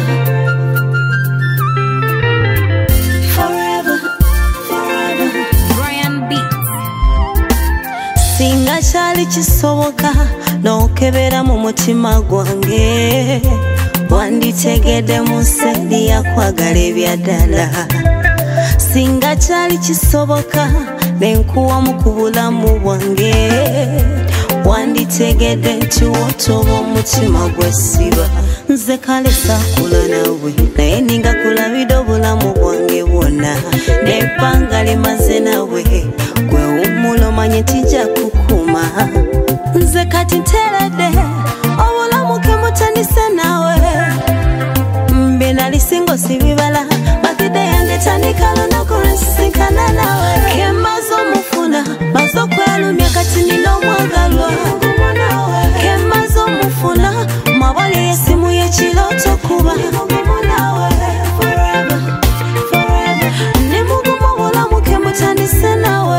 forever, forever. Brian Beats. Singa chali chisoboka nokebera mu mutima gwange wanditegedde mu sedi yakwagala ebyaddala. Singa chali chisoboka nenkuwa mu kubulamu bwange wanditegedde nti wotoba omutima gwesiba. Nze kale saakula nawe naye ninga kulabira obulamu bwange bwonna n'ebbanga limaze nawe gwe wumula omanye tijja kukuma. Nze kati nteredde obulamu ke mutandise nawe mbe nalisingo sibibala bakide yange tandika lunaku lwensinkana nawe ke maze omufuna maze okwelumya kati nina omwagalwa ke maze omufuna mabali y'essimu y'ekirooto kuba ne muguma obulamu ke mutandise nawe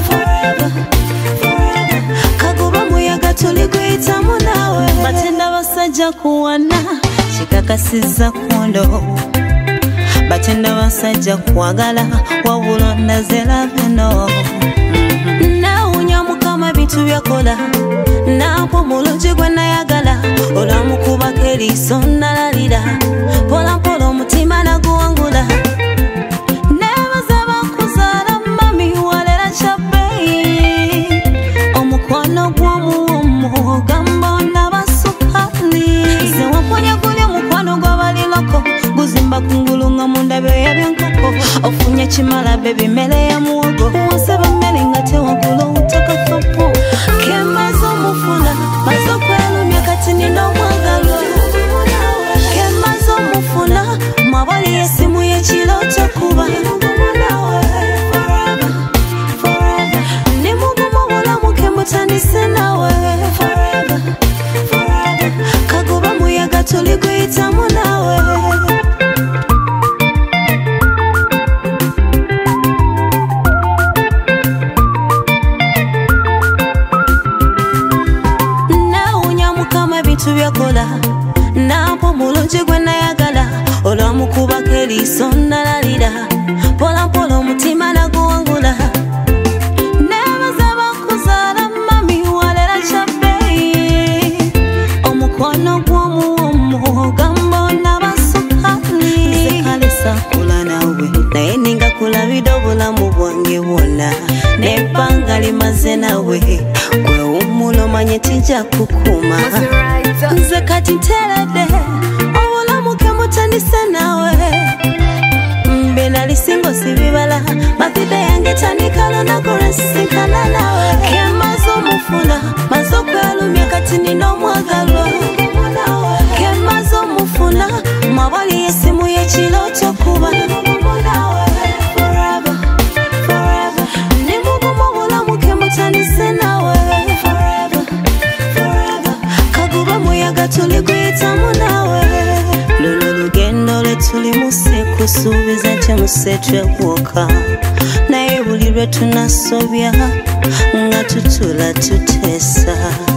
kagoba muyaga tuliguyitamu nawe batenda basajja kuwana kikakasizza kondo batenda basajja kwagala wabula ndazelaveno nawunya mukama bintu byakola napo mulungi gwe nayagala olamukubako eriiso nalalira polampola omutima naguwangula nebaza bakuzaala mami walera kyabbeyi omukwano gw'omuwomo gamba nabasukali ze wamponya guli omukwano gw'abalirako guzimba kungulu nga mundabe yabyenkoko ofunye kimala bebi mmere ya muwogo wansaba mmere nga tewagula obutakafopo ke maze omufuna maze okwelumya kati nina omwagalwa ke maze omufuna mabali y'essimu y'ekirooto kuba ne muguma obulamu ke mutandise nawe kagoba muyaga tuliguyitamu nawe byakola napo mulungi gwe nayagala olwamukubako eriiso nalalira polampola omutima naguwangula nebaza bakuzaala mami walera kyabbeyi omukwano gw'omuwomo gamba nabasukali nze kale saakula nawe naye ninga kulabira obulamu bwange bwonna n'ebbanga limaze nawe gwe wumula omanye tijja kukuma. Nze kati nteredde obulamu ke mutandise nawe mbe nalisingo sibibala bakide yange tandika lunaku lwensinkana nawe ke maze omufuna maze okwelumya kati nina omwagalwa ke maze omufuna mabali y'essimu y'ekirooto kuba ne muguma obulamu ke mutandise nawe muyaga tuliguyitamu nawe luno lugendo lwetulimu sikusuubiza nti musetwekwoka naye buli lwe tunasobya nga tutula tuteesa.